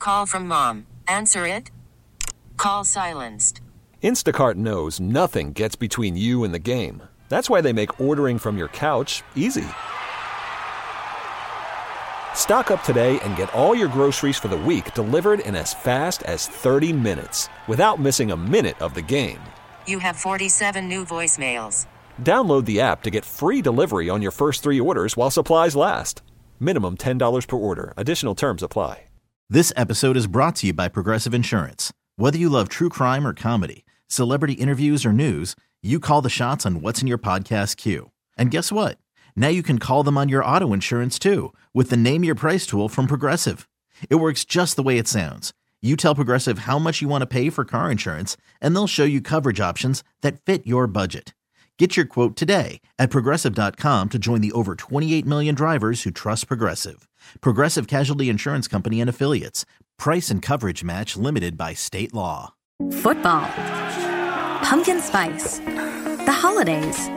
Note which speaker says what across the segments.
Speaker 1: Call from mom. Answer it. Call silenced.
Speaker 2: Instacart knows nothing gets between you and the game. That's why they make ordering from your couch easy. Stock up today and get all your groceries for the week delivered in as fast as 30 minutes without missing a minute of the game.
Speaker 1: You have 47 new voicemails.
Speaker 2: Download the app to get free delivery on your first 3 orders while supplies last. Minimum $10 per order. Additional terms apply.
Speaker 3: This episode is brought to you by Progressive Insurance. Whether you love true crime or comedy, celebrity interviews or news, you call the shots on what's in your podcast queue. And guess what? Now you can call them on your auto insurance too with the Name Your Price tool from Progressive. It works just the way it sounds. You tell Progressive how much you want to pay for car insurance, and they'll show you coverage options that fit your budget. Get your quote today at Progressive.com to join the over 28 million drivers who trust Progressive. Progressive Casualty Insurance Company and Affiliates. Price and coverage match limited by state law.
Speaker 4: Football. Pumpkin spice. The holidays.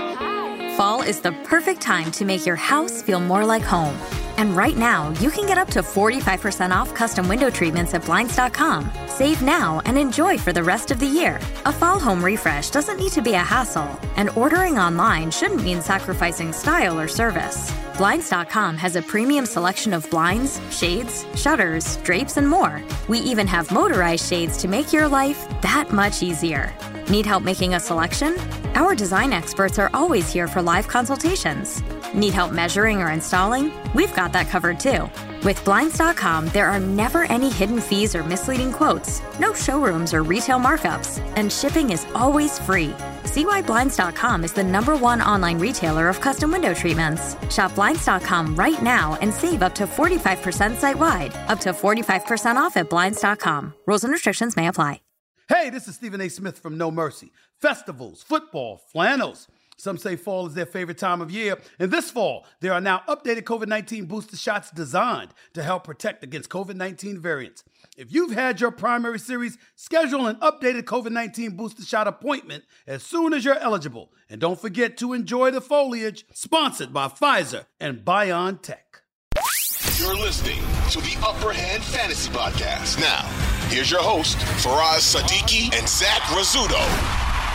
Speaker 4: Fall is the perfect time to make your house feel more like home. And right now, you can get up to 45% off custom window treatments at Blinds.com. Save now and enjoy for the rest of the year. A fall home refresh doesn't need to be a hassle, and ordering online shouldn't mean sacrificing style or service. Blinds.com has a premium selection of blinds, shades, shutters, drapes, and more. We even have motorized shades to make your life that much easier. Need help making a selection? Our design experts are always here for live consultations. Need help measuring or installing? We've got that covered too. With Blinds.com, there are never any hidden fees or misleading quotes, no showrooms or retail markups, and shipping is always free. See why Blinds.com is the #1 online retailer of custom window treatments. Shop Blinds.com right now and save up to 45% site-wide. Up to 45% off at Blinds.com. Rules and restrictions may apply.
Speaker 5: Hey, this is Stephen A. Smith from No Mercy. Festivals, football, flannels. Some say fall is their favorite time of year. And this fall, there are now updated COVID-19 booster shots designed to help protect against COVID-19 variants. If you've had your primary series, schedule an updated COVID-19 booster shot appointment as soon as you're eligible. And don't forget to enjoy the foliage, sponsored by Pfizer and BioNTech.
Speaker 6: You're listening to the Upper Hand Fantasy Podcast. Now, here's your host, Faraz Siddiqui and Zach Rizzuto.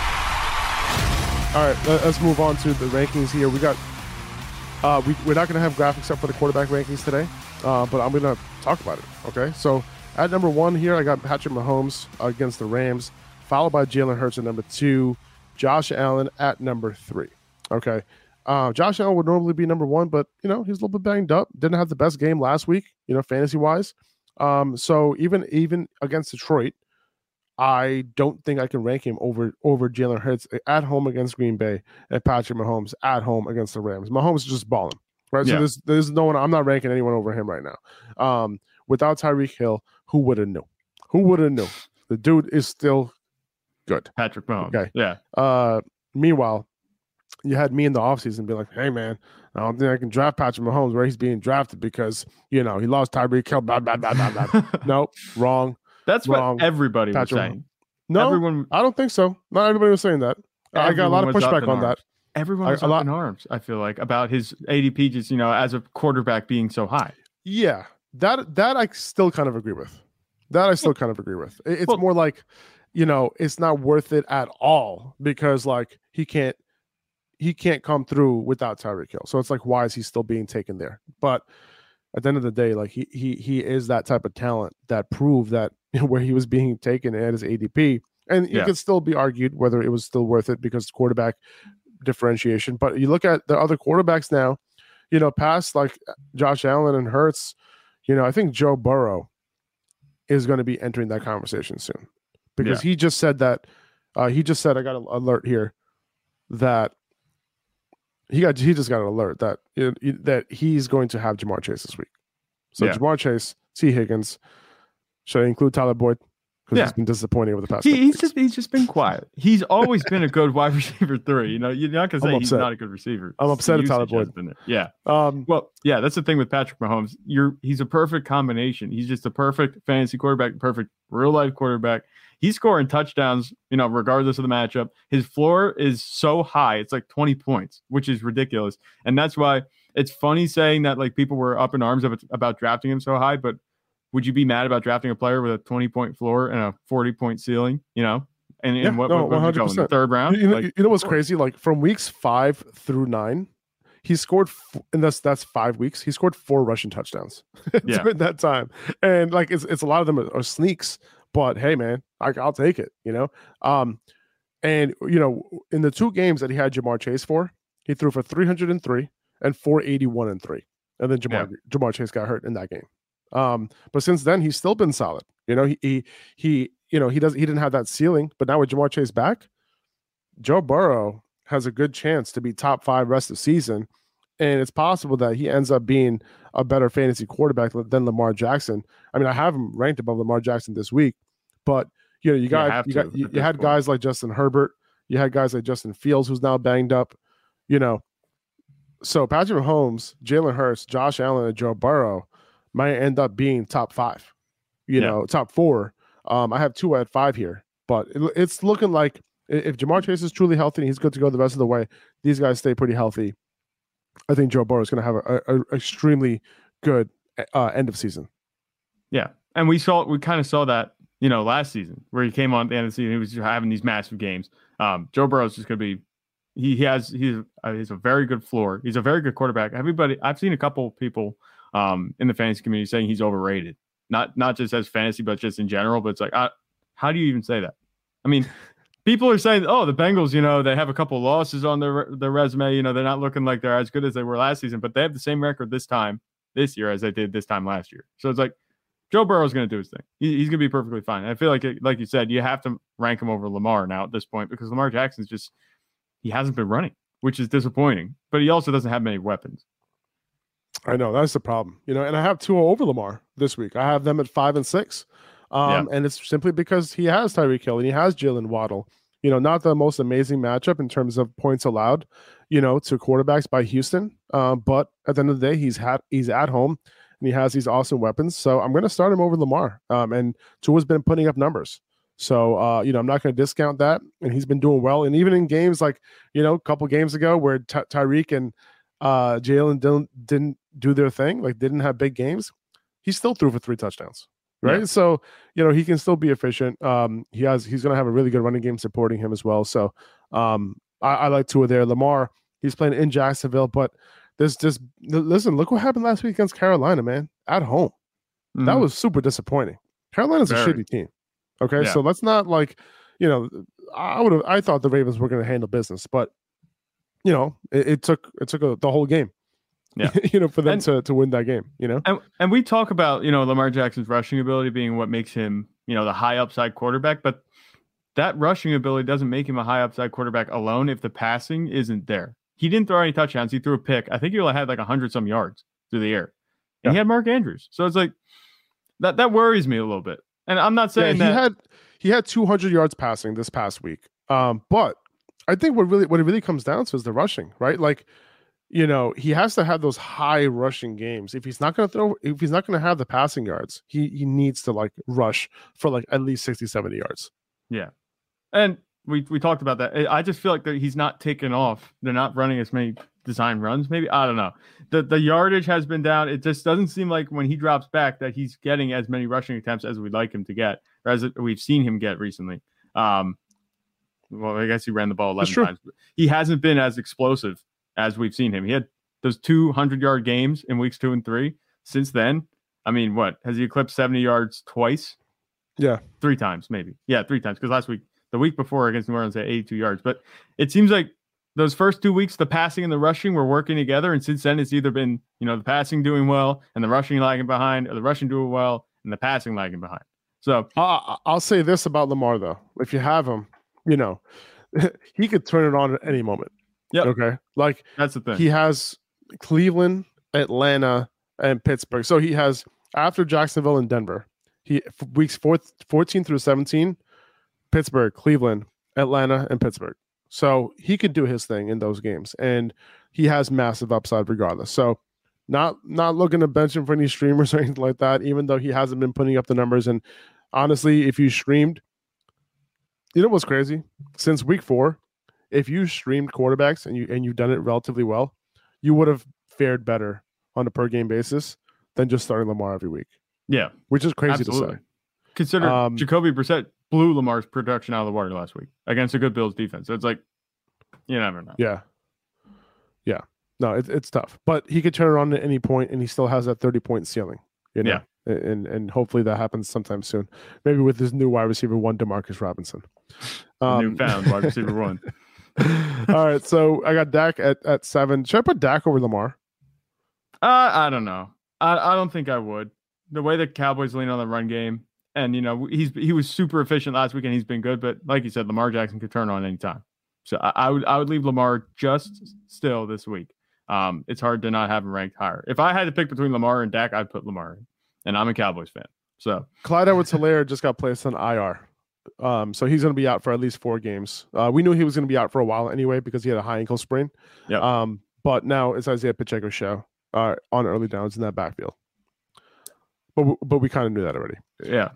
Speaker 7: All right, let's move on to the rankings here. We got we're not going to have graphics up for the quarterback rankings today, but I'm going to talk about it. Okay, so at number 1 here, I got Patrick Mahomes against the Rams, followed by Jalen Hurts at number 2, Josh Allen at number 3. Okay, Josh Allen would normally be number 1, but he's a little bit banged up. Didn't have the best game last week, fantasy wise. So even against Detroit, I don't think I can rank him over Jalen Hurts at home against Green Bay and Patrick Mahomes at home against the Rams. Mahomes is just balling, right? Yeah. So there's no one. I'm not ranking anyone over him right now. Without Tyreek Hill, who would have knew? Who would have knew? The dude is still good.
Speaker 8: Patrick Mahomes.
Speaker 7: Okay.
Speaker 8: Yeah.
Speaker 7: Meanwhile, you had me in the offseason be like, hey, man, I don't think I can draft Patrick Mahomes where he's being drafted because, he lost Tyreek Hill, blah, blah, blah, blah, blah. Nope, wrong.
Speaker 8: That's
Speaker 7: wrong.
Speaker 8: What everybody was saying.
Speaker 7: No, I don't think so. Not everybody was saying that. I got a lot of pushback on that.
Speaker 8: Everyone was up in arms, I feel like, about his ADP just, as a quarterback being so high.
Speaker 7: Yeah, that I still kind of agree with. It's more like, it's not worth it at all because, like, he can't come through without Tyreek Hill. So it's like, why is he still being taken there? But at the end of the day, like, he is that type of talent that proved that where he was being taken at his ADP. And it could still be argued whether it was still worth it because quarterback differentiation. But you look at the other quarterbacks now, past like Josh Allen and Hurts, I think Joe Burrow is going to be entering that conversation soon because he just said that I got an alert here that he just got an alert that that he's going to have Jamar Chase this week. So Jamar Chase, T. Higgins. Should I include Tyler Boyd? Because he's been disappointing over the past.
Speaker 8: He's just been quiet. He's always been a good wide receiver 3. You're not gonna say he's not a good receiver.
Speaker 7: I'm upset at Tyler Boyd.
Speaker 8: Yeah. That's the thing with Patrick Mahomes. He's a perfect combination. He's just a perfect fantasy quarterback, perfect real life quarterback. He's scoring touchdowns, regardless of the matchup. His floor is so high, it's like 20 points, which is ridiculous. And that's why it's funny saying that like people were up in arms about drafting him so high, but would you be mad about drafting a player with a 20-point floor and a 40-point ceiling? And what would you go in the third round?
Speaker 7: You know what's crazy? Like from weeks 5 through 9, he scored, and that's 5 weeks. He scored 4 rushing touchdowns during that time, and like it's a lot of them are sneaks. But hey, man, I'll take it. And in the 2 games that he had Ja'Marr Chase for, he threw for 303 and 481 and 3, and then Ja'Marr Chase got hurt in that game. But since then, he's still been solid. He didn't have that ceiling, but now with Ja'Marr Chase back, Joe Burrow has a good chance to be top 5 rest of the season. And it's possible that he ends up being a better fantasy quarterback than Lamar Jackson. I mean, I have him ranked above Lamar Jackson this week, but you had guys like Justin Herbert, you had guys like Justin Fields, who's now banged up, So Patrick Mahomes, Jalen Hurts, Josh Allen, and Joe Burrow might end up being top 5, top 4. I have 2 at 5 here, but it's looking like if Ja'Marr Chase is truly healthy and he's good to go the rest of the way, these guys stay pretty healthy. I think Joe Burrow is going to have a extremely good end of season.
Speaker 8: Yeah, and we kind of saw that last season where he came on at the end of the season. He was having these massive games. Joe Burrow is just going to be. He's a very good floor. He's a very good quarterback. I've seen a couple people in the fantasy community saying he's overrated. Not just as fantasy, but just in general. But it's like, how do you even say that? I mean, people are saying, oh, the Bengals, they have a couple losses on their resume. They're not looking like they're as good as they were last season, but they have the same record this year as they did this time last year. So it's like Joe Burrow's going to do his thing. He's going to be perfectly fine. And I feel like you said, you have to rank him over Lamar now at this point because Lamar Jackson's he hasn't been running, which is disappointing, but he also doesn't have many weapons.
Speaker 7: I know that's the problem, and I have Tua over Lamar this week. I have them at 5 and 6. And it's simply because he has Tyreek Hill and he has Jalen Waddle. Not the most amazing matchup in terms of points allowed, to quarterbacks by Houston. But at the end of the day, he's at home and he has these awesome weapons. So I'm going to start him over Lamar. And Tua's been putting up numbers. So, I'm not going to discount that. And he's been doing well. And even in games like, a couple games ago where Tyreek and Jalen didn't do their thing, like didn't have big games, he still threw for 3 touchdowns. Right. Yeah. So, he can still be efficient. He's going to have a really good running game supporting him as well. So I like Tua there. Lamar, he's playing in Jacksonville, but listen, look what happened last week against Carolina, man, at home. Mm-hmm. That was super disappointing. Carolina's a shitty team. Okay. Yeah. So let's not I thought the Ravens were going to handle business, but it took the whole game. Yeah, for them to win that game,
Speaker 8: And we talk about, Lamar Jackson's rushing ability being what makes him, the high upside quarterback, but that rushing ability doesn't make him a high upside quarterback alone if the passing isn't there. He didn't throw any touchdowns. He threw a pick. I think he only had like 100-some yards through the air. And he had Mark Andrews. So it's like that worries me a little bit. And I'm not saying
Speaker 7: he had 200 yards passing this past week. But I think what it really comes down to is the rushing, right? Like, he has to have those high rushing games. If he's not going to have the passing yards, he needs to rush for at least 60, 70 yards.
Speaker 8: Yeah. And we talked about that. I just feel like that he's not taking off. They're not running as many design runs. Maybe, I don't know. The yardage has been down. It just doesn't seem like when he drops back that he's getting as many rushing attempts as we'd like him to get, or as we've seen him get recently. Well, I guess he ran the ball 11 times. But he hasn't been as explosive as we've seen him. He had those 200-yard games in weeks 2 and 3. Since then, I mean, what? Has he eclipsed 70 yards twice?
Speaker 7: Yeah.
Speaker 8: 3 times, maybe. Yeah, 3 times. Because the week before against New Orleans, they had 82 yards. But it seems like those first 2 weeks, the passing and the rushing were working together. And since then, it's either been, the passing doing well and the rushing lagging behind, or the rushing doing well and the passing lagging behind. So
Speaker 7: I'll say this about Lamar, though. If you have him, he could turn it on at any moment.
Speaker 8: Yeah.
Speaker 7: Okay.
Speaker 8: That's the thing.
Speaker 7: He has Cleveland, Atlanta, and Pittsburgh. So he has, after Jacksonville and Denver, weeks 14 through 17, Pittsburgh, Cleveland, Atlanta, and Pittsburgh. So he could do his thing in those games, and he has massive upside regardless. So not looking to bench him for any streamers or anything like that, even though he hasn't been putting up the numbers. And honestly, if you streamed, what's crazy? Since week 4, if you streamed quarterbacks and you've done it relatively well, you would have fared better on a per game basis than just starting Lamar every week.
Speaker 8: Yeah,
Speaker 7: which is crazy
Speaker 8: absolutely.
Speaker 7: to say.
Speaker 8: Consider Jacoby Brissett blew Lamar's production out of the water last week against a good Bills defense. So it's like, you never know.
Speaker 7: Yeah. No, it's tough, but he could turn it on at any point, and he still has that 30-point ceiling.
Speaker 8: Yeah.
Speaker 7: And hopefully that happens sometime soon. Maybe with this new wide receiver 1, Demarcus Robinson.
Speaker 8: Newfound wide receiver 1.
Speaker 7: All right, so I got Dak at 7. Should I put Dak over Lamar?
Speaker 8: I don't know. I don't think I would. The way the Cowboys lean on the run game, and he was super efficient last week, and he's been good. But like you said, Lamar Jackson could turn on anytime. So I would leave Lamar just still this week. It's hard to not have him ranked higher. If I had to pick between Lamar and Dak, I'd put Lamar in. And I'm a Cowboys fan. So
Speaker 7: Clyde Edwards-Helaire just got placed on IR. So he's going to be out for at least 4 games. We knew he was going to be out for a while anyway because he had a high ankle sprain.
Speaker 8: Yeah.
Speaker 7: But now it's Isaiah Pacheco's show on early downs in that backfield. But we kind of knew that already.
Speaker 8: Yeah.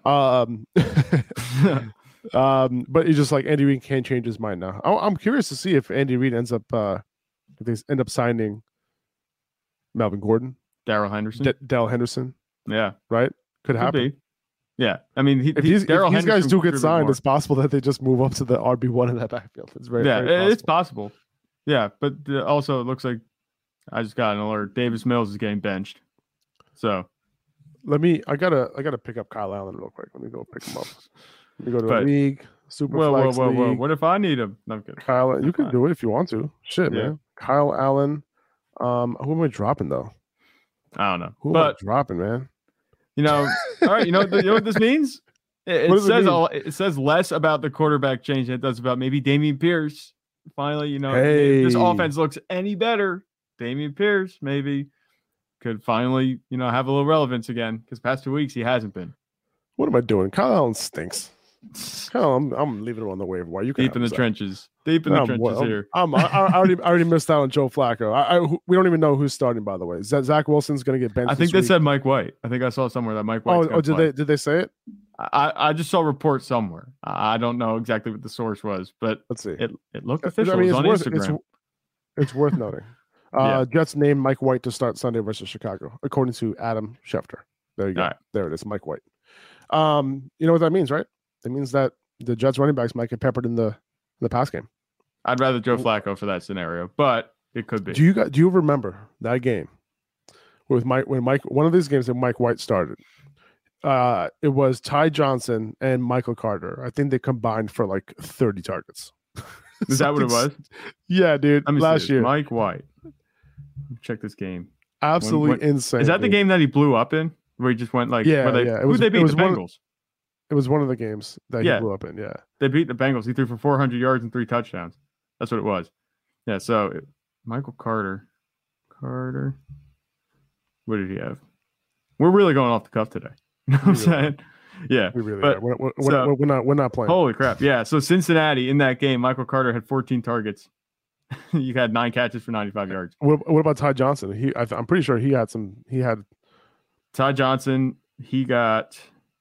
Speaker 7: But it's just like Andy Reid can't change his mind now. I'm curious to see if Andy Reid ends up if they end up signing Melvin Gordon,
Speaker 8: Darrell Henderson.
Speaker 7: Darrell Henderson.
Speaker 8: Yeah.
Speaker 7: Right? Could happen.
Speaker 8: Be. Yeah. I mean,
Speaker 7: if these guys do get signed, it's possible that they just move up to the RB1 in that backfield. It's very
Speaker 8: it's possible. Yeah, but also it looks like I just got an alert. Davis Mills is getting benched. So
Speaker 7: I gotta pick up Kyle Allen real quick. Let me go pick him up. Let me go to the league. Superflex league.
Speaker 8: Whoa. What if I need him? No, I'm kidding.
Speaker 7: Kyle, you can do it if you want to. Shit, man. Kyle Allen. Who am I dropping though?
Speaker 8: I don't know.
Speaker 7: Who am I dropping, man?
Speaker 8: All right. You know what this means? It says less about the quarterback change than it does about maybe Dameon Pierce. Finally, if this offense looks any better, Dameon Pierce maybe could finally, have a little relevance again. Because past 2 weeks he hasn't been.
Speaker 7: What am I doing? Kyle Allen stinks. I'm leaving him on the waiver wire. You can
Speaker 8: deep in the trenches. Deep in the trenches here.
Speaker 7: I already missed out on Joe Flacco. We don't even know who's starting, by the way. Zach Wilson's going to get benched.
Speaker 8: I think they said Mike White. I think I saw somewhere that Mike White.
Speaker 7: Did they say it?
Speaker 8: I just saw reports somewhere. I don't know exactly what the source was, but
Speaker 7: let's see.
Speaker 8: It looked official. It was on Instagram.
Speaker 7: It's worth noting. Jets named Mike White to start Sunday versus Chicago, according to Adam Schefter. There you go. Right. There it is, Mike White. You know what that means, right? It means that the Jets running backs might get peppered in the pass game.
Speaker 8: I'd rather Joe Flacco for that scenario, but it could be.
Speaker 7: Do you remember that game with one of these games that Mike White started? It was Ty Johnson and Michael Carter. I think they combined for like 30 targets.
Speaker 8: Is that what it was?
Speaker 7: Yeah, dude. Last year,
Speaker 8: Mike White. Check this game.
Speaker 7: Absolutely insane.
Speaker 8: Is that the game that he blew up in, where he just went like?
Speaker 7: Yeah.
Speaker 8: Who'd they beat? The Bengals.
Speaker 7: It was one of the games that he blew up in. Yeah,
Speaker 8: they beat the Bengals. He threw for 400 yards and 3 touchdowns. That's what it was. Yeah. So Michael Carter. What did he have? We're really going off the cuff today. You know what I'm saying? Yeah.
Speaker 7: We really are. We're not playing.
Speaker 8: Holy crap. Yeah. So Cincinnati in that game, Michael Carter had 14 targets. You had 9 catches for 95 yards.
Speaker 7: What about Ty Johnson? I'm pretty sure he had
Speaker 8: Ty Johnson. He had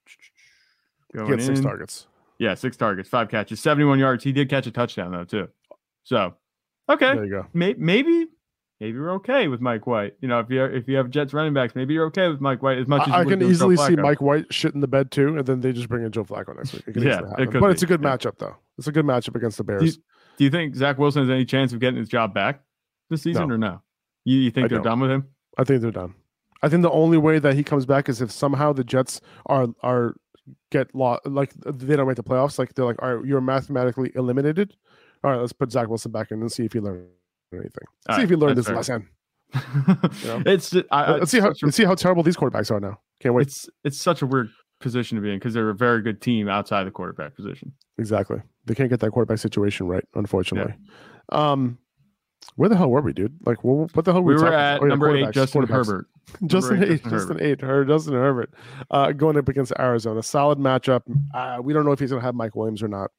Speaker 7: 6 targets.
Speaker 8: Yeah, 6 targets, 5 catches, 71 yards. He did catch a touchdown though too. So, okay,
Speaker 7: there you go.
Speaker 8: Maybe we're okay with Mike White. If you have Jets running backs, maybe you're okay with Mike White as much as
Speaker 7: I can easily see Mike White shit in the bed too, and then they just bring in Joe Flacco next week. But it's a good matchup though. It's a good matchup against the Bears.
Speaker 8: Do you think Zach Wilson has any chance of getting his job back this season or no? You think they're done with him?
Speaker 7: I think they're done. I think the only way that he comes back is if somehow the Jets get lost, like they don't make the playoffs. Like they're like, all right, you're mathematically eliminated. All right, let's put Zach Wilson back in and see if he learned anything. See if he learned his lesson.
Speaker 8: Let's
Speaker 7: see how terrible these quarterbacks are now. Can't wait.
Speaker 8: It's such a weird position to be in because they're a very good team outside the quarterback position.
Speaker 7: Exactly. They can't get that quarterback situation right, unfortunately. Yeah. Where the hell were we, dude? Like, what the hell
Speaker 8: were we were at? Number 8, Justin Herbert.
Speaker 7: Justin Herbert going up against Arizona. Solid matchup. We don't know if he's going to have Mike Williams or not.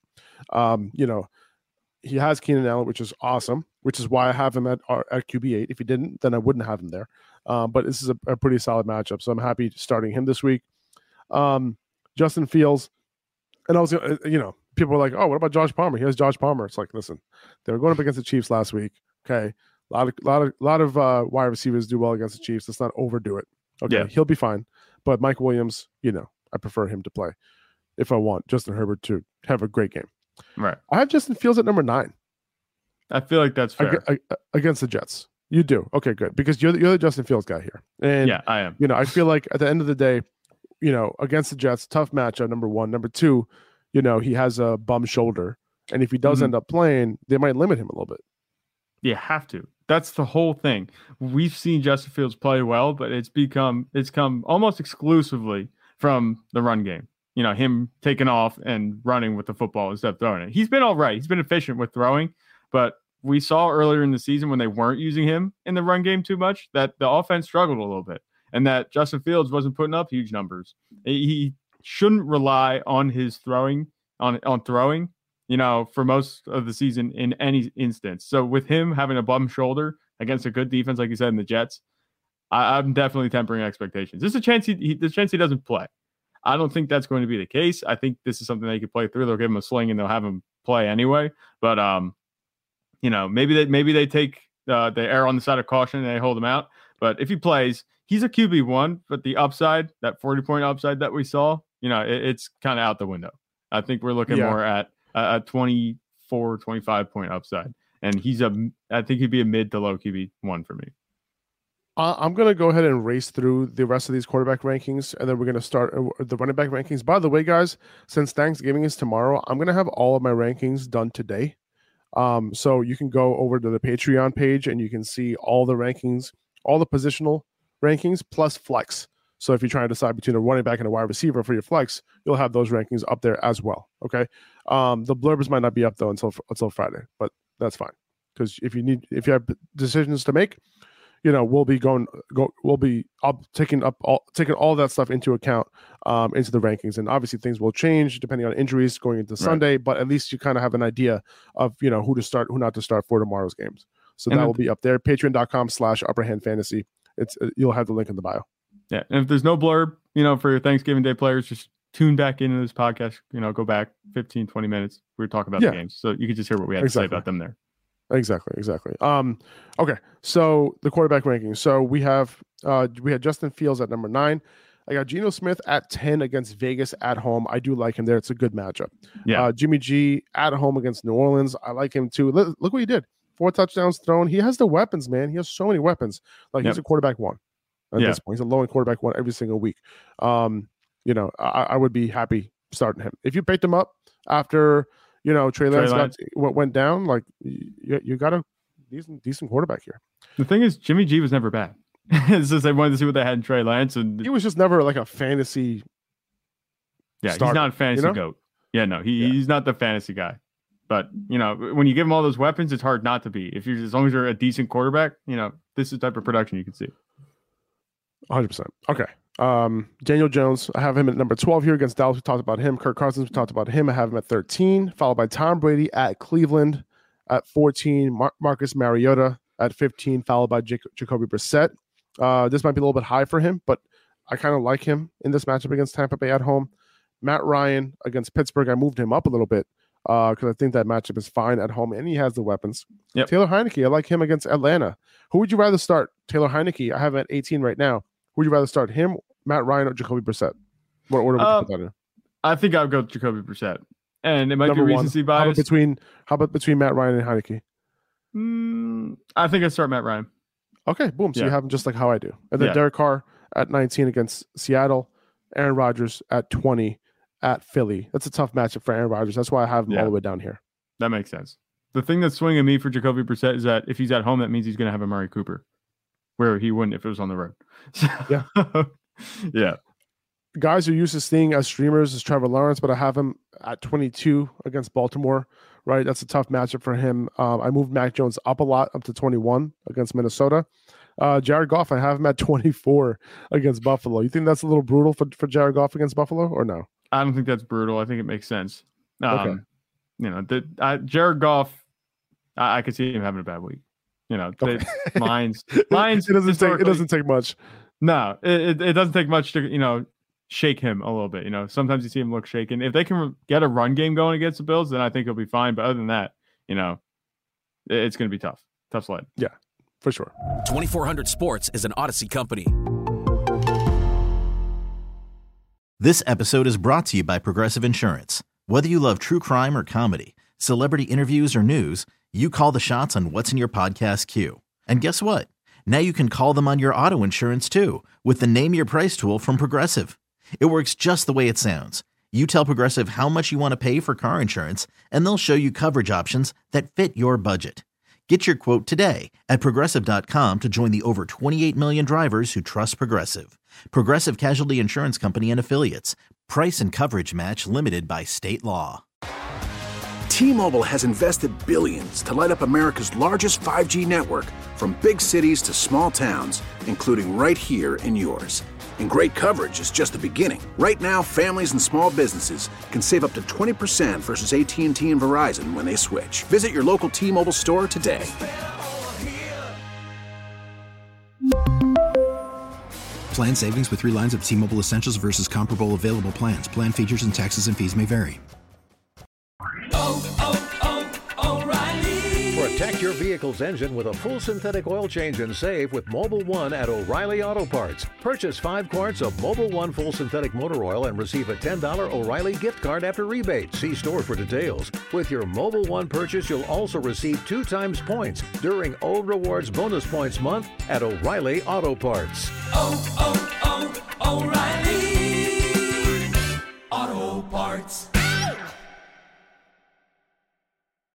Speaker 7: He has Keenan Allen, which is awesome, which is why I have him at QB8. If he didn't, then I wouldn't have him there. But this is a pretty solid matchup, so I'm happy starting him this week. Justin Fields, and I was, people were like, "Oh, what about Josh Palmer?" He has Josh Palmer. It's like, listen, they were going up against the Chiefs last week. Okay, a lot of wide receivers do well against the Chiefs. Let's not overdo it. Okay, He'll be fine. But Mike Williams, I prefer him to play if I want Justin Herbert to have a great game.
Speaker 8: Right.
Speaker 7: I have Justin Fields at number 9.
Speaker 8: I feel like that's fair.
Speaker 7: Against the Jets. You do. Okay, good. Because you're the Justin Fields guy here. And
Speaker 8: yeah, I am.
Speaker 7: I feel like at the end of the day, against the Jets, tough matchup, number 1. Number 2, he has a bum shoulder. And if he does end up playing, they might limit him a little bit.
Speaker 8: You have to. That's the whole thing. We've seen Justin Fields play well, but it's come almost exclusively from the run game. Him taking off and running with the football instead of throwing it. He's been all right. He's been efficient with throwing, but we saw earlier in the season when they weren't using him in the run game too much that the offense struggled a little bit and that Justin Fields wasn't putting up huge numbers. He shouldn't rely on his throwing, on throwing, for most of the season in any instance. So with him having a bum shoulder against a good defense, like you said, in the Jets, I'm definitely tempering expectations. There's a chance he doesn't play. I don't think that's going to be the case. I think this is something they could play through. They'll give him a sling and they'll have him play anyway. But maybe they take the err on the side of caution and they hold him out. But if he plays, he's a QB1. But the upside, that 40-point upside that we saw, it's kind of out the window. I think we're looking more at a 24, 25-point upside, and I think he'd be a mid to low QB1 for me.
Speaker 7: I'm going to go ahead and race through the rest of these quarterback rankings, and then we're going to start the running back rankings. By the way, guys, since Thanksgiving is tomorrow, I'm going to have all of my rankings done today. So you can go over to the Patreon page, and you can see all the rankings, all the positional rankings, plus flex. So if you're trying to decide between a running back and a wide receiver for your flex, you'll have those rankings up there as well. Okay. The blurbs might not be up, though, until Friday, but that's fine. Because if you have decisions to make, we'll be taking all that stuff into account into the rankings, and obviously things will change depending on injuries going into Sunday. But at least you kind of have an idea of who to start, who not to start for tomorrow's games. So that will be up there. Patreon.com/UpperHandFantasy. You'll have the link in the bio.
Speaker 8: Yeah, and if there's no blurb, for your Thanksgiving Day players, just tune back into this podcast. Go back 15, 20 minutes. We were talking about the games, so you can just hear what we had to say about them there.
Speaker 7: Exactly. Okay. So the quarterback rankings. So we had Justin Fields at number 9. I got Geno Smith at 10 against Vegas at home. I do like him there. It's a good matchup.
Speaker 8: Yeah.
Speaker 7: Jimmy G at home against New Orleans. I like him too. Look what he did. 4 touchdowns thrown. He has the weapons, man. He has so many weapons. He's a quarterback 1 at this point. He's a low end quarterback 1 every single week. I would be happy starting him. If you picked him up after Trey Lance went down, like you got a decent quarterback here.
Speaker 8: The thing is, Jimmy G was never bad. It's just they wanted to see what they had in Trey Lance, and
Speaker 7: he was just never like a fantasy.
Speaker 8: Yeah,
Speaker 7: starter,
Speaker 8: he's not a fantasy goat. Yeah, no, he's not the fantasy guy. But when you give him all those weapons, it's hard not to be. As long as you're a decent quarterback, this is the type of production you can see.
Speaker 7: 100%. Okay. Daniel Jones, I have him at number 12 here against Dallas. We talked about him. Kirk Cousins, we talked about him. I have him at 13, followed by Tom Brady at Cleveland at 14, Marcus Mariota at 15, followed by Jacoby Brissett. This might be a little bit high for him, but I kind of like him in this matchup against Tampa Bay at home. Matt Ryan against Pittsburgh, I moved him up a little bit because I think that matchup is fine at home, and he has the weapons.
Speaker 8: Yep.
Speaker 7: Taylor Heineke, I like him against Atlanta. Who would you rather start? Taylor Heineke, I have him at 18 right now. Who would you rather start, him, Matt Ryan, or Jacoby Brissett? What order would you put that in?
Speaker 8: I think I would go with Jacoby Brissett. And it might be recency bias.
Speaker 7: How about between Matt Ryan and Heineke?
Speaker 8: I think I'd start Matt Ryan.
Speaker 7: Okay, boom. So you have him just like how I do. And then Derek Carr at 19 against Seattle. Aaron Rodgers at 20 at Philly. That's a tough matchup for Aaron Rodgers. That's why I have him all the way down here.
Speaker 8: That makes sense. The thing that's swinging me for Jacoby Brissett is that if he's at home, that means he's going to have Amari Cooper, where he wouldn't if it was on the road. Yeah.
Speaker 7: Guys who used to seeing as streamers is Trevor Lawrence, but I have him at 22 against Baltimore, right? That's a tough matchup for him. I moved Mac Jones up a lot, up to 21 against Minnesota. Jared Goff, I have him at 24 against Buffalo. You think that's a little brutal for Jared Goff against Buffalo or no?
Speaker 8: I don't think that's brutal. I think it makes sense.
Speaker 7: Okay.
Speaker 8: Jared Goff, I could see him having a bad week. Lions.
Speaker 7: It doesn't take much.
Speaker 8: No, it doesn't take much to shake him a little bit. Sometimes you see him look shaken. If they can get a run game going against the Bills, then I think he'll be fine. But other than that, it's going to be tough sled.
Speaker 7: Yeah, for sure.
Speaker 9: 2400 Sports is an Odyssey company.
Speaker 3: This episode is brought to you by Progressive Insurance. Whether you love true crime or comedy, celebrity interviews or news, you call the shots on what's in your podcast queue. And guess what? Now you can call them on your auto insurance too with the Name Your Price tool from Progressive. It works just the way it sounds. You tell Progressive how much you want to pay for car insurance, and they'll show you coverage options that fit your budget. Get your quote today at Progressive.com to join the over 28 million drivers who trust Progressive. Progressive Casualty Insurance Company and Affiliates. Price and coverage match limited by state law.
Speaker 9: T-Mobile has invested billions to light up America's largest 5G network, from big cities to small towns, including right here in yours. And great coverage is just the beginning. Right now, families and small businesses can save up to 20% versus AT&T and Verizon when they switch. Visit your local T-Mobile store today.
Speaker 10: Plan savings with 3 lines of T-Mobile Essentials versus comparable available plans. Plan features and taxes and fees may vary.
Speaker 11: Protect your vehicle's engine with a full synthetic oil change and save with Mobil 1 at O'Reilly Auto Parts. Purchase 5 quarts of Mobil 1 full synthetic motor oil and receive a $10 O'Reilly gift card after rebate. See store for details. With your Mobil 1 purchase, you'll also receive 2 times points during O Rewards Bonus Points Month at O'Reilly Auto Parts.
Speaker 12: O'Reilly.